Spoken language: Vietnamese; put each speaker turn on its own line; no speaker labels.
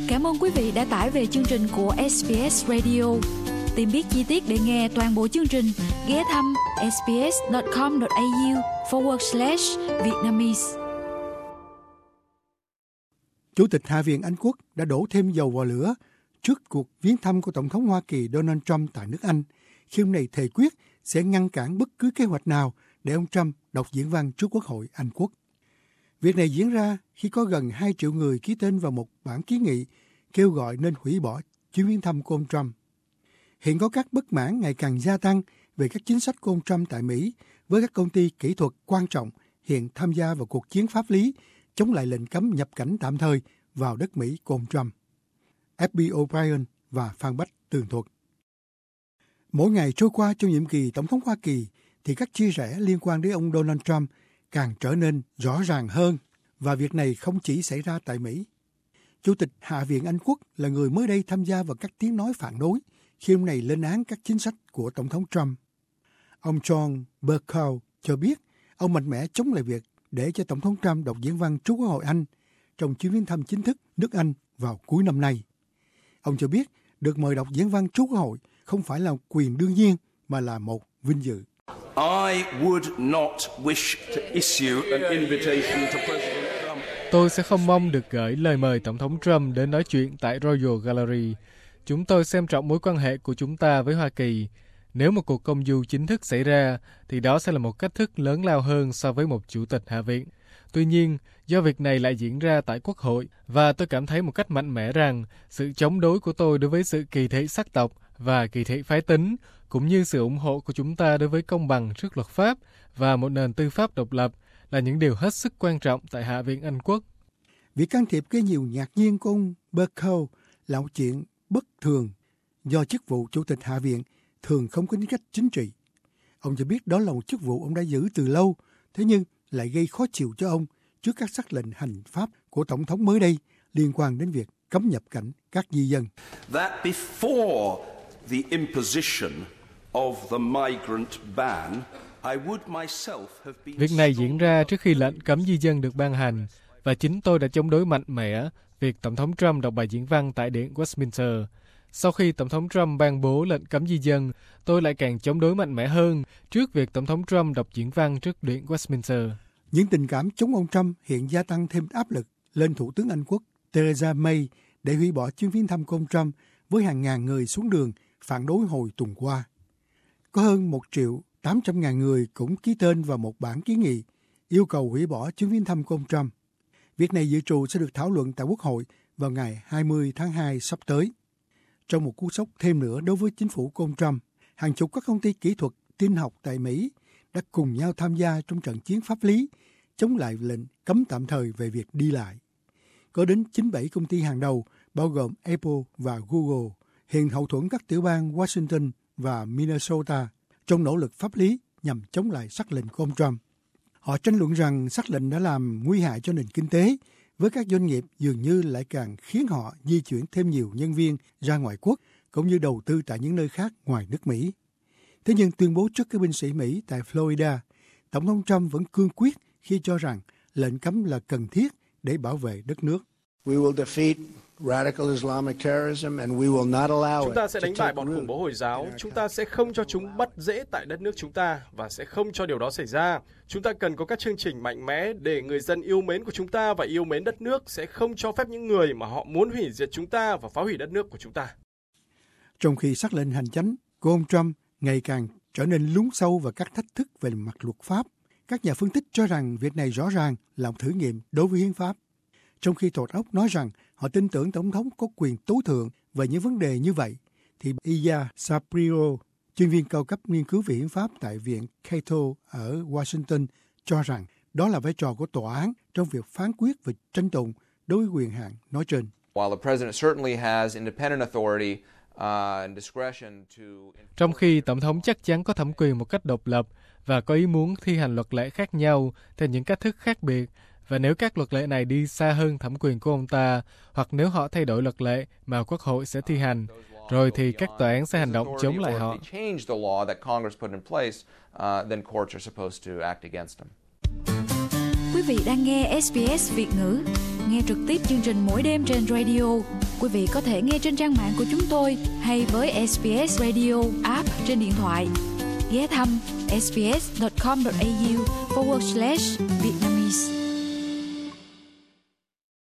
Cảm ơn quý vị đã tải về chương trình của SBS Radio. Tìm biết chi tiết để nghe toàn bộ chương trình, ghé thăm sbs.com.au/Vietnamese.
Chủ tịch Hạ viện Anh Quốc đã đổ thêm dầu vào lửa trước cuộc viếng thăm của Tổng thống Hoa Kỳ Donald Trump tại nước Anh, khi ông này thề quyết sẽ ngăn cản bất cứ kế hoạch nào để ông Trump đọc diễn văn trước Quốc hội Anh Quốc. Việc này diễn ra khi có gần 2 triệu người ký tên vào một bản kiến nghị kêu gọi nên hủy bỏ chuyến viếng thăm của ông Trump. Hiện có các bất mãn ngày càng gia tăng về các chính sách của ông Trump tại Mỹ, với các công ty kỹ thuật quan trọng hiện tham gia vào cuộc chiến pháp lý chống lại lệnh cấm nhập cảnh tạm thời vào đất Mỹ của ông Trump. F.B. O'Brien và Phan Bách tường thuật. Mỗi ngày trôi qua trong nhiệm kỳ Tổng thống Hoa Kỳ thì các chia rẽ liên quan đến ông Donald Trump càng trở nên rõ ràng hơn, và việc này không chỉ xảy ra tại Mỹ. Chủ tịch Hạ viện Anh Quốc là người mới đây tham gia vào các tiếng nói phản đối khi ông này lên án các chính sách của Tổng thống Trump. Ông John Bercow cho biết ông mạnh mẽ chống lại việc để cho Tổng thống Trump đọc diễn văn trước Quốc hội Anh trong chuyến viếng thăm chính thức nước Anh vào cuối năm nay. Ông cho biết được mời đọc diễn văn trước Quốc hội không phải là quyền đương nhiên mà là một vinh dự.
Tôi sẽ không mong được gửi lời mời Tổng thống Trump đến nói chuyện tại Royal Gallery. Chúng tôi xem trọng mối quan hệ của chúng ta với Hoa Kỳ. Nếu một cuộc công du chính thức xảy ra, thì đó sẽ là một cách thức lớn lao hơn so với một chủ tịch Hạ viện. Tuy nhiên, do việc này lại diễn ra tại Quốc hội, và tôi cảm thấy một cách mạnh mẽ rằng sự chống đối của tôi đối với sự kỳ thị sắc tộc và kỳ thị phái tính, cũng như sự ủng hộ của chúng ta đối với công bằng trước luật pháp và một nền tư pháp độc lập là những điều hết sức quan trọng tại Hạ viện Anh Quốc.
Việc can thiệp gây nhiều ngạc nhiên của ông Bercow là một chuyện bất thường, do chức vụ Chủ tịch Hạ viện thường không có tính cách chính trị. Ông cho biết đó là một chức vụ ông đã giữ từ lâu, thế nhưng lại gây khó chịu cho ông trước các sắc lệnh hành pháp của Tổng thống mới đây liên quan đến việc cấm nhập cảnh các di dân.
That before the imposition of the migrant ban, I would myself have been...
Việc này diễn ra trước khi lệnh cấm di dân được ban hành, và chính tôi đã chống đối mạnh mẽ việc Tổng thống Trump đọc bài diễn văn tại Điện Westminster. Sau khi Tổng thống Trump ban bố lệnh cấm di dân, tôi lại càng chống đối mạnh mẽ hơn trước việc Tổng thống Trump đọc diễn văn trước Điện Westminster.
Những tình cảm chống ông Trump hiện gia tăng thêm áp lực lên Thủ tướng Anh Quốc Theresa May để hủy bỏ chuyến viếng thăm của ông Trump, với hàng ngàn người xuống đường phản đối hồi tuần qua. Có hơn 1.800.000 người cũng ký tên vào một bản kiến nghị yêu cầu hủy bỏ chuyến viếng thăm của ông Trump. Việc này dự trù sẽ được thảo luận tại Quốc hội vào ngày 20 tháng 2 sắp tới. Trong một cú sốc thêm nữa đối với chính phủ của ông Trump, hàng chục các công ty kỹ thuật tin học tại Mỹ đã cùng nhau tham gia trong trận chiến pháp lý chống lại lệnh cấm tạm thời về việc đi lại. Có đến 97 công ty hàng đầu, bao gồm Apple và Google, hiện hậu thuẫn các tiểu bang Washington và Minnesota trong nỗ lực pháp lý nhằm chống lại sắc lệnh của ông Trump. Họ tranh luận rằng sắc lệnh đã làm nguy hại cho nền kinh tế, với các doanh nghiệp dường như lại càng khiến họ di chuyển thêm nhiều nhân viên ra ngoại quốc, cũng như đầu tư tại những nơi khác ngoài nước Mỹ. Thế nhưng tuyên bố trước các binh sĩ Mỹ tại Florida, Tổng thống Trump vẫn cương quyết khi cho rằng lệnh cấm là cần thiết để bảo vệ đất nước.
Chúng ta sẽ đánh bại bọn khủng bố Hồi giáo. Chúng ta sẽ không cho chúng bắt rễ tại đất nước chúng ta và sẽ không cho điều đó xảy ra. Chúng ta cần có các chương trình mạnh mẽ để người dân yêu mến của chúng ta và yêu mến đất nước sẽ không cho phép những người mà họ muốn hủy diệt chúng ta và phá hủy đất nước của chúng ta.
Trong khi sắc lệnh hành chánh của ông Trump ngày càng trở nên lún sâu vào các thách thức về mặt luật pháp, các nhà phân tích cho rằng việc này rõ ràng là một thử nghiệm đối với hiến pháp. Trong khi Tòa óc nói rằng họ tin tưởng Tổng thống có quyền tối thượng về những vấn đề như vậy, thì Iya Shapiro, chuyên viên cao cấp nghiên cứu về hiến pháp tại Viện Cato ở Washington, cho rằng đó là vai trò của tòa án trong việc phán quyết về tranh tụng đối với quyền hạn nói trên.
Trong khi Tổng thống chắc chắn có thẩm quyền một cách độc lập và có ý muốn thi hành luật lệ khác nhau theo những cách thức khác biệt, và nếu các luật lệ này đi xa hơn thẩm quyền của ông ta, hoặc nếu họ thay đổi luật lệ mà Quốc hội sẽ thi hành, rồi thì các tòa án sẽ hành động chống lại họ.
Quý vị đang nghe SBS Việt ngữ, nghe trực tiếp chương trình mỗi đêm trên radio. Quý vị có thể nghe trên trang mạng của chúng tôi hay với SBS Radio app trên điện thoại. Ghé thăm sbs.com.au/Vietnam